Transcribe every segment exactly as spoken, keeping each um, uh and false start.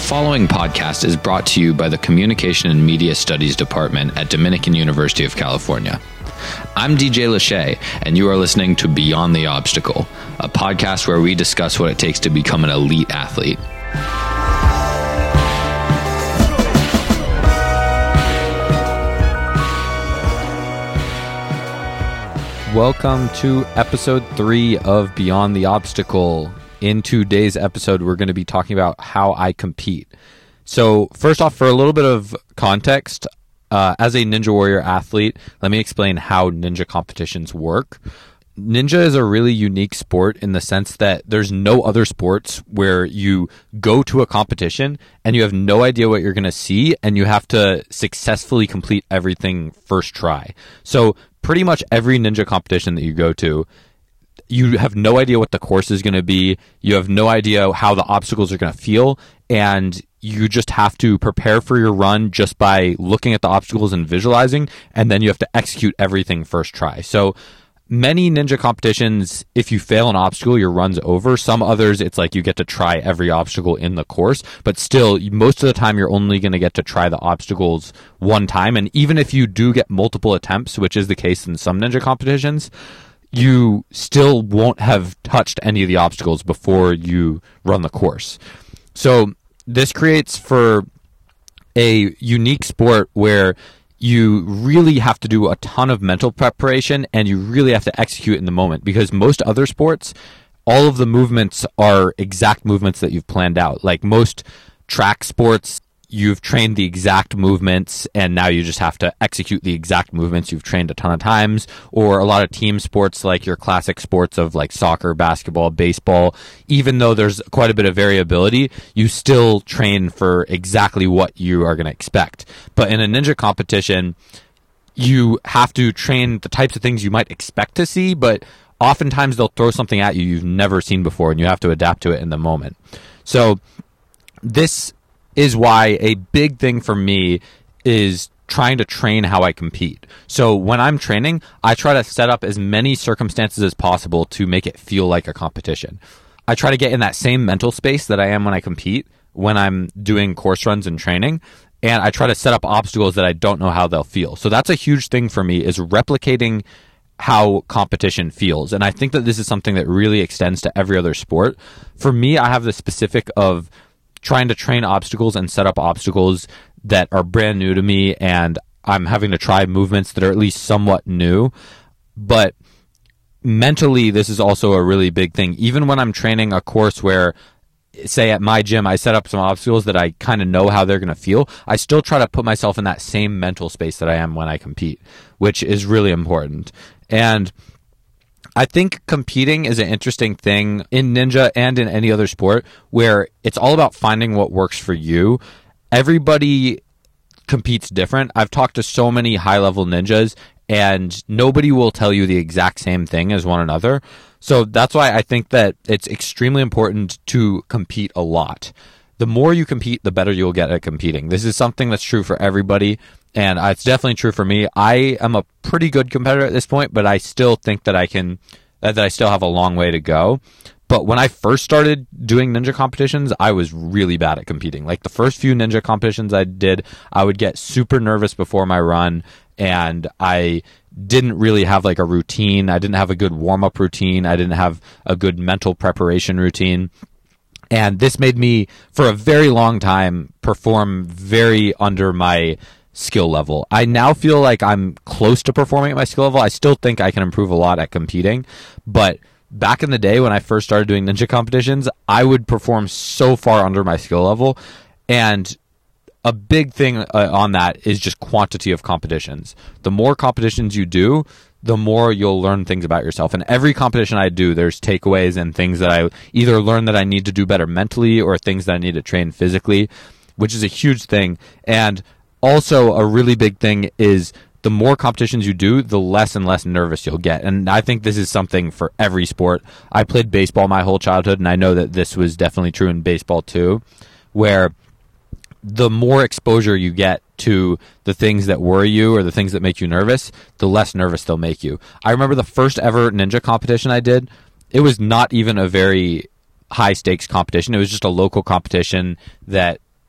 following podcast is brought to you by the Communication and Media Studies Department at Dominican University of California. I'm D J Lachey, and you are listening to Beyond the Obstacle, a podcast where we discuss what it takes to become an elite athlete. Welcome to episode three of Beyond the Obstacle. In today's episode, we're going to be talking about how I compete. So first off, for a little bit of context, uh, as a Ninja Warrior athlete, let me explain how ninja competitions work. Ninja is a really unique sport in the sense that there's no other sports where you go to a competition and you have no idea what you're going to see and you have to successfully complete everything first try. So pretty much every ninja competition that you go to, you have no idea what the course is going to be. You have no idea how the obstacles are going to feel. And you just have to prepare for your run just by looking at the obstacles and visualizing. And then you have to execute everything first try. So many ninja competitions, if you fail an obstacle, your run's over. Some others, it's like you get to try every obstacle in the course. But still, most of the time, you're only going to get to try the obstacles one time. And even if you do get multiple attempts, which is the case in some ninja competitions, you still won't have touched any of the obstacles before you run the course. So this creates for a unique sport where you really have to do a ton of mental preparation and you really have to execute in the moment, because most other sports, all of the movements are exact movements that you've planned out. Like most track sports, you've trained the exact movements and now you just have to execute the exact movements you've trained a ton of times. Or a lot of team sports, like your classic sports of like soccer, basketball, baseball, even though there's quite a bit of variability, you still train for exactly what you are going to expect. But in a ninja competition, you have to train the types of things you might expect to see, but oftentimes they'll throw something at you you've never seen before and you have to adapt to it in the moment. So this is why a big thing for me is trying to train how I compete. So when I'm training, I try to set up as many circumstances as possible to make it feel like a competition. I try to get in that same mental space that I am when I compete, when I'm doing course runs and training, and I try to set up obstacles that I don't know how they'll feel. So that's a huge thing for me, is replicating how competition feels. And I think that this is something that really extends to every other sport. For me, I have the specific of trying to train obstacles and set up obstacles that are brand new to me, and I'm having to try movements that are at least somewhat new. But mentally, this is also a really big thing. Even when I'm training a course where, say at my gym, I set up some obstacles that I kind of know how they're going to feel, I still try to put myself in that same mental space that I am when I compete, which is really important. And I think competing is an interesting thing in ninja and in any other sport where it's all about finding what works for you. Everybody competes different. I've talked to so many high-level ninjas, and nobody will tell you the exact same thing as one another. So that's why I think that it's extremely important to compete a lot. The more you compete, the better you'll get at competing. This is something that's true for everybody, and it's definitely true for me. I am a pretty good competitor at this point, but I still think that I can, that I still have a long way to go. But when I first started doing ninja competitions, I was really bad at competing. Like the first few ninja competitions I did, I would get super nervous before my run, and I didn't really have like a routine. I didn't have a good warm-up routine. I didn't have a good mental preparation routine. And this made me, for a very long time, perform very under my skill level. I now feel like I'm close to performing at my skill level. I still think I can improve a lot at competing. But back in the day when I first started doing ninja competitions, I would perform so far under my skill level. And a big thing uh, on that is just quantity of competitions. The more competitions you do, the more you'll learn things about yourself. And every competition I do, there's takeaways and things that I either learn that I need to do better mentally or things that I need to train physically, which is a huge thing. And also a really big thing is the more competitions you do, the less and less nervous you'll get. And I think this is something for every sport. I played baseball my whole childhood, and I know that this was definitely true in baseball too, where the more exposure you get to the things that worry you or the things that make you nervous, the less nervous they'll make you. I remember the first ever ninja competition I did, it was not even a very high stakes competition. It was just a local competition that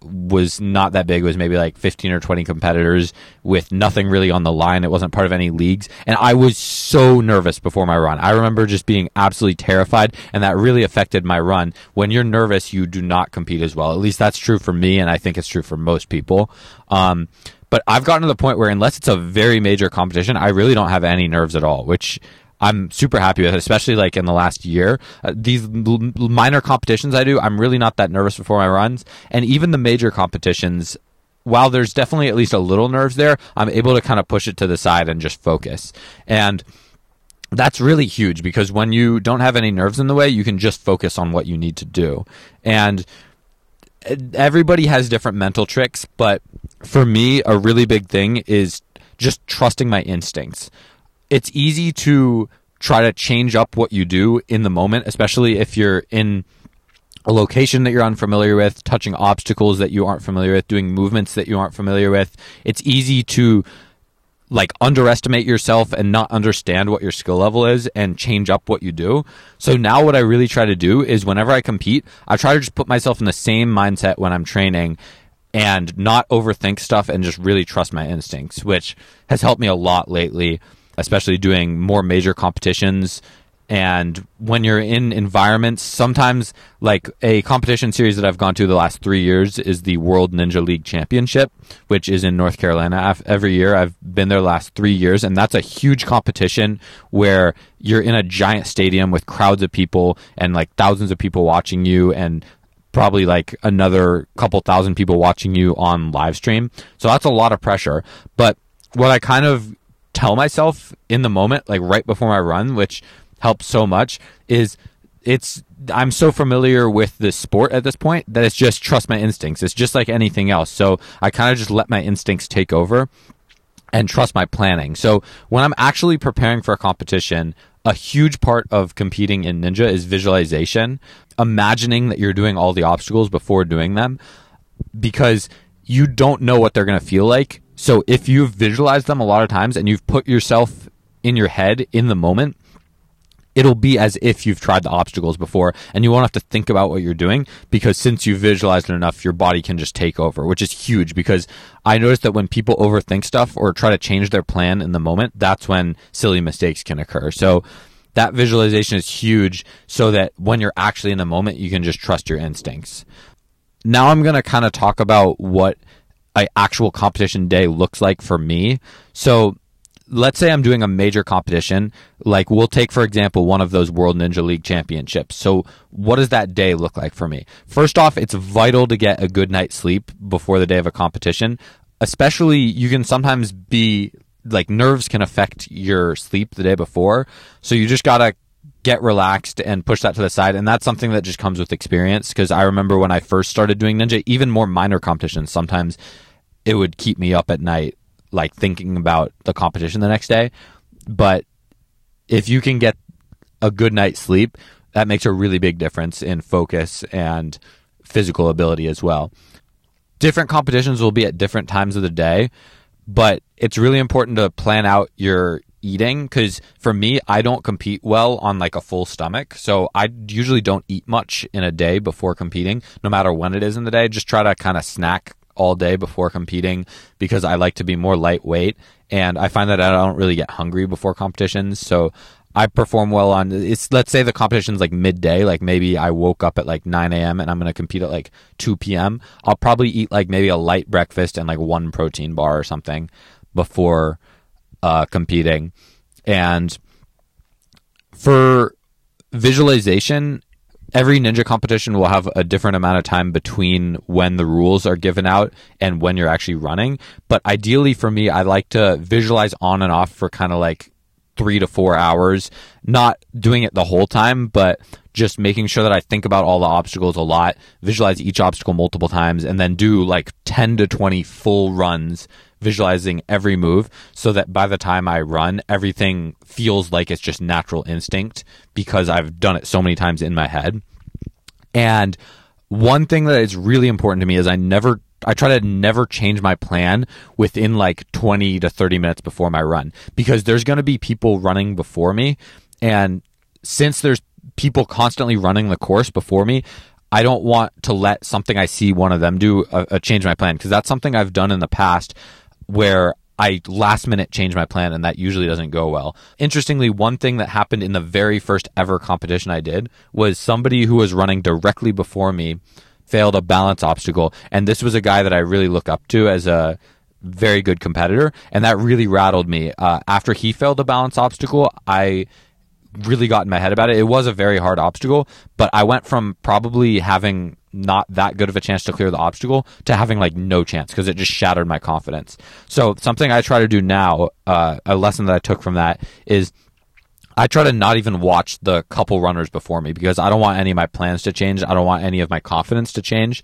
was not that big. It was maybe like fifteen or twenty competitors with nothing really on the line. It wasn't part of any leagues. And I was so nervous before my run. I remember just being absolutely terrified, and that really affected my run. When you're nervous, you do not compete as well. At least that's true for me, and I think it's true for most people. Um, but I've gotten to the point where unless it's a very major competition, I really don't have any nerves at all, which I'm super happy with it, especially like in the last year. Uh, these l- minor competitions I do, I'm really not that nervous before my runs. And even the major competitions, while there's definitely at least a little nerves there, I'm able to kind of push it to the side and just focus. And that's really huge because when you don't have any nerves in the way, you can just focus on what you need to do. And everybody has different mental tricks, but for me, a really big thing is just trusting my instincts. It's easy to try to change up what you do in the moment, especially if you're in a location that you're unfamiliar with, touching obstacles that you aren't familiar with, doing movements that you aren't familiar with. It's easy to like underestimate yourself and not understand what your skill level is and change up what you do. So now what I really try to do is whenever I compete, I try to just put myself in the same mindset when I'm training and not overthink stuff and just really trust my instincts, which has helped me a lot lately, especially doing more major competitions. And when you're in environments, sometimes like a competition series that I've gone to the last three years is the World Ninja League Championship, which is in North Carolina every year. I've been there the last three years, and that's a huge competition where you're in a giant stadium with crowds of people and like thousands of people watching you and probably like another couple thousand people watching you on live stream. So that's a lot of pressure. But what I kind of tell myself in the moment, like right before my run, which helps so much, is it's I'm so familiar with this sport at this point that it's just trust my instincts. It's just like anything else. So I kind of just let my instincts take over and trust my planning. So when I'm actually preparing for a competition, a huge part of competing in Ninja is visualization, imagining that you're doing all the obstacles before doing them, because you don't know what they're going to feel like. So if you've visualized them a lot of times and you've put yourself in your head in the moment, it'll be as if you've tried the obstacles before and you won't have to think about what you're doing, because since you've visualized it enough, your body can just take over, which is huge. Because I noticed that when people overthink stuff or try to change their plan in the moment, that's when silly mistakes can occur. So that visualization is huge so that when you're actually in the moment, you can just trust your instincts. Now I'm going to kind of talk about what an actual competition day looks like for me. So let's say I'm doing a major competition, like we'll take, for example, one of those World Ninja League Championships. So what does that day look like for me? First off, it's vital to get a good night's sleep before the day of a competition. Especially, you can sometimes be, like nerves can affect your sleep the day before. So you just got to get relaxed and push that to the side. And that's something that just comes with experience. Because I remember when I first started doing Ninja, even more minor competitions, sometimes it would keep me up at night, like thinking about the competition the next day. But if you can get a good night's sleep, that makes a really big difference in focus and physical ability as well. Different competitions will be at different times of the day, but it's really important to plan out your eating, because for me, I don't compete well on like a full stomach. So I usually don't eat much in a day before competing, no matter when it is in the day. Just try to kind of snack all day before competing, because I like to be more lightweight, and I find that I don't really get hungry before competitions. So I perform well on, it's, let's say the competition's like midday, like maybe I woke up at like nine a.m. and I'm going to compete at like two p.m. I'll probably eat like maybe a light breakfast and like one protein bar or something before uh, competing. And for visualization, every Ninja competition will have a different amount of time between when the rules are given out and when you're actually running. But ideally for me, I like to visualize on and off for kind of like three to four hours, not doing it the whole time, but just making sure that I think about all the obstacles a lot, visualize each obstacle multiple times, and then do like ten to twenty full runs visualizing every move, so that by the time I run, everything feels like it's just natural instinct, because I've done it so many times in my head. And one thing that is really important to me is I never I try to never change my plan within like twenty to thirty minutes before my run, because there's going to be people running before me. And since there's people constantly running the course before me, I don't want to let something I see one of them do uh, uh, change my plan, because that's something I've done in the past where I last minute change my plan, and that usually doesn't go well. Interestingly, one thing that happened in the very first ever competition I did was somebody who was running directly before me failed a balance obstacle, and this was a guy that I really look up to as a very good competitor, and that really rattled me. Uh, after he failed a balance obstacle, I really got in my head about it. It was a very hard obstacle, but I went from probably having not that good of a chance to clear the obstacle to having like no chance, because it just shattered my confidence. So something I try to do now, uh, a lesson that I took from that, is I try to not even watch the couple runners before me, because I don't want any of my plans to change. I don't want any of my confidence to change.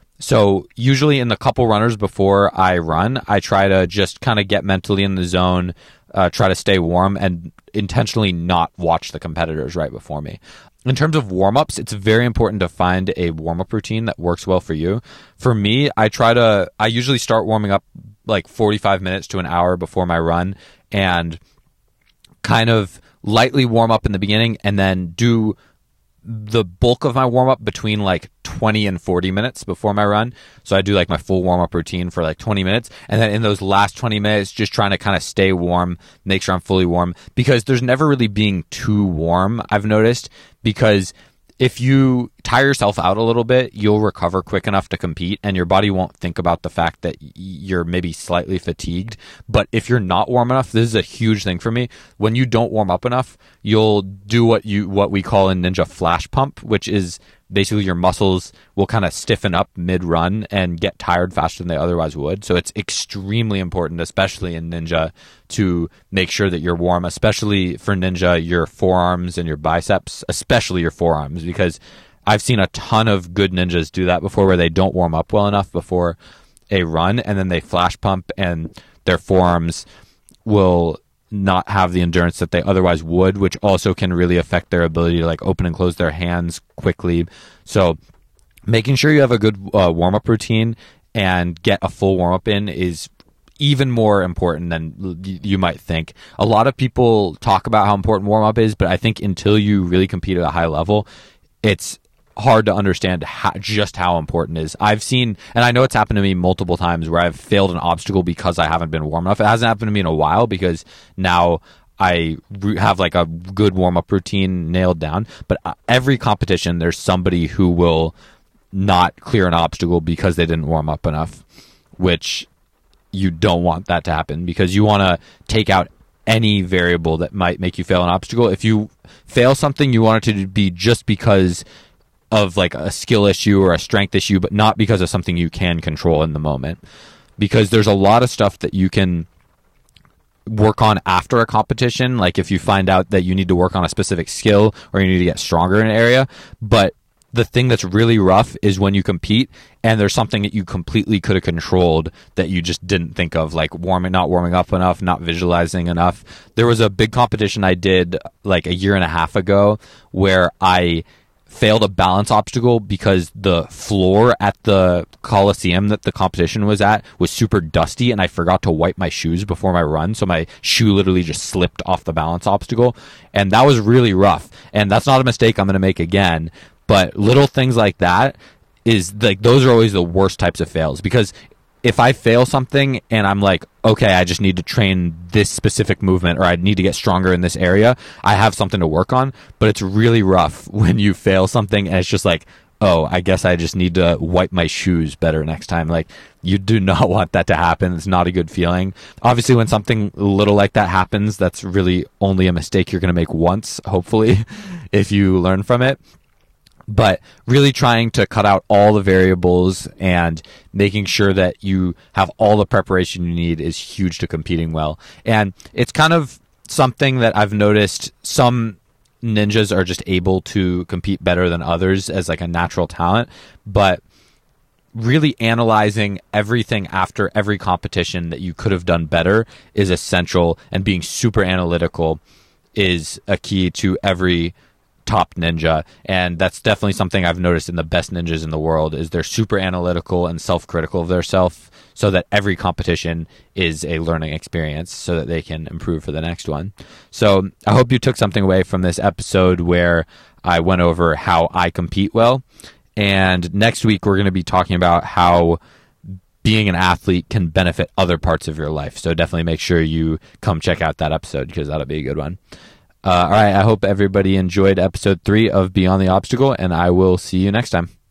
So usually in the couple runners before I run, I try to just kind of get mentally in the zone, uh, try to stay warm, and intentionally not watch the competitors right before me. In terms of warm-ups, it's very important to find a warm-up routine that works well for you. For me, I try to, I usually start warming up like forty-five minutes to an hour before my run, and kind of lightly warm up in the beginning, and then do the bulk of my warm-up between like twenty and forty minutes before my run. So I do like my full warm-up routine for like twenty minutes, and then in those last twenty minutes, just trying to kind of stay warm, make sure I'm fully warm, because there's never really being too warm, I've noticed, because if you tire yourself out a little bit, you'll recover quick enough to compete, and your body won't think about the fact that you're maybe slightly fatigued. But if you're not warm enough, this is a huge thing for me. When you don't warm up enough, you'll do what you what we call in Ninja flash pump, which is basically your muscles will kind of stiffen up mid-run and get tired faster than they otherwise would. So it's extremely important, especially in Ninja, to make sure that you're warm, especially for Ninja, your forearms and your biceps, especially your forearms, because I've seen a ton of good ninjas do that before, where they don't warm up well enough before a run, and then they flash pump, and their forearms will not have the endurance that they otherwise would, which also can really affect their ability to like open and close their hands quickly. So making sure you have a good uh, warm-up routine and get a full warm-up in is even more important than you might think. A lot of people talk about how important warm-up is, but I think until you really compete at a high level, it's hard to understand how, just how important it is. I've seen, and I know it's happened to me multiple times, where I've failed an obstacle because I haven't been warm enough. It hasn't happened to me in a while, because now I have like a good warm-up routine nailed down. But every competition, there's somebody who will not clear an obstacle because they didn't warm up enough, which you don't want that to happen, because you want to take out any variable that might make you fail an obstacle. If you fail something, you want it to be just because of like a skill issue or a strength issue, but not because of something you can control in the moment. Because there's a lot of stuff that you can work on after a competition, like if you find out that you need to work on a specific skill or you need to get stronger in an area. But the thing that's really rough is when you compete and there's something that you completely could have controlled that you just didn't think of, like warming, not warming up enough, not visualizing enough. There was a big competition I did like a year and a half ago where I failed a balance obstacle because the floor at the Coliseum that the competition was at was super dusty, and I forgot to wipe my shoes before my run, so my shoe literally just slipped off the balance obstacle, and that was really rough. And that's not a mistake I'm going to make again, but little things like that is like, those are always the worst types of fails, because if I fail something and I'm like, okay, I just need to train this specific movement, or I need to get stronger in this area, I have something to work on. But it's really rough when you fail something and it's just like, oh, I guess I just need to wipe my shoes better next time. Like, you do not want that to happen. It's not a good feeling. Obviously, when something little like that happens, that's really only a mistake you're going to make once, hopefully, if you learn from it. But really trying to cut out all the variables and making sure that you have all the preparation you need is huge to competing well. And it's kind of something that I've noticed some ninjas are just able to compete better than others as like a natural talent. But really analyzing everything after every competition that you could have done better is essential, and being super analytical is a key to every top ninja. And that's definitely something I've noticed in the best ninjas in the world, is they're super analytical and self-critical of their self, so that every competition is a learning experience so that they can improve for the next one. So I hope you took something away from this episode where I went over how I compete well. And next week, we're going to be talking about how being an athlete can benefit other parts of your life. So definitely make sure you come check out that episode because that'll be a good one. Uh, all right. I hope everybody enjoyed episode three of Beyond the Obstacle, and I will see you next time.